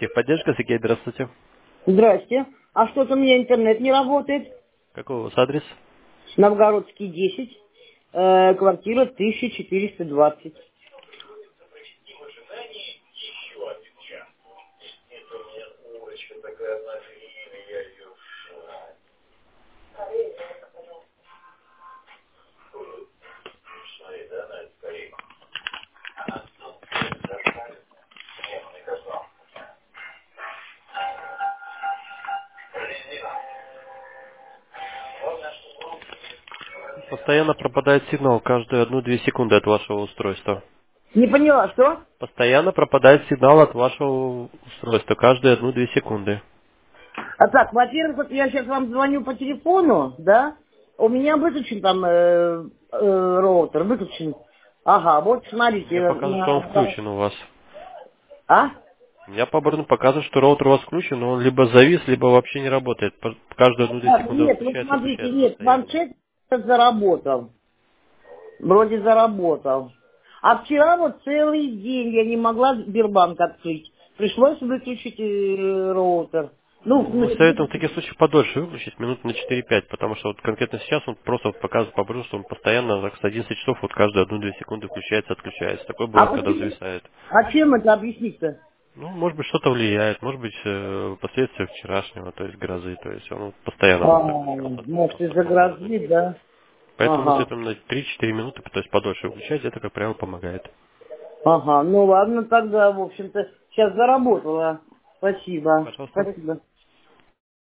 Техподдержка, Сергей, здравствуйте. Здрасте. А что-то у меня интернет не работает. Какой у вас адрес? Новгородский 10, квартира 1420. Постоянно пропадает сигнал каждые 1-2 секунды от вашего устройства. Не поняла, что? Постоянно пропадает сигнал от вашего устройства каждые 1-2 секунды. А так, во-первых, вот я сейчас вам звоню по телефону, да? У меня выключен там роутер, выключен. Ага, вот смотрите. Мне показывает, что он включен у вас. А? У меня по обороту показывает, что роутер у вас включен, но он либо завис, либо вообще не работает. Каждую 1-2 Так, секунды он нет, вот включается, смотрите, отключается нет, постоянно. планшет заработал. Вроде заработал. А вчера вот целый день я не могла Сбербанк открыть. Пришлось выключить роутер. Ну, Мы советуем в таких случаях подольше выключить, минут на 4-5, потому что вот конкретно сейчас он просто вот показывает по обороту, что он постоянно так, с 11 часов вот каждые 1-2 секунды включается, отключается. Такое а бывает, когда почему? зависает. А чем это объяснить-то? Ну, может быть, что-то влияет, может быть, последствия вчерашнего, то есть грозы, то есть он вот постоянно А, так отключался, может, отключался из-за по городу. грозы, да? Поэтому мы Ага. советуем на 3-4 минуты, то есть подольше выключать, это, как правило, помогает. Ага, ну ладно, тогда, в общем-то, сейчас заработала. Спасибо. Пожалуйста. Спасибо.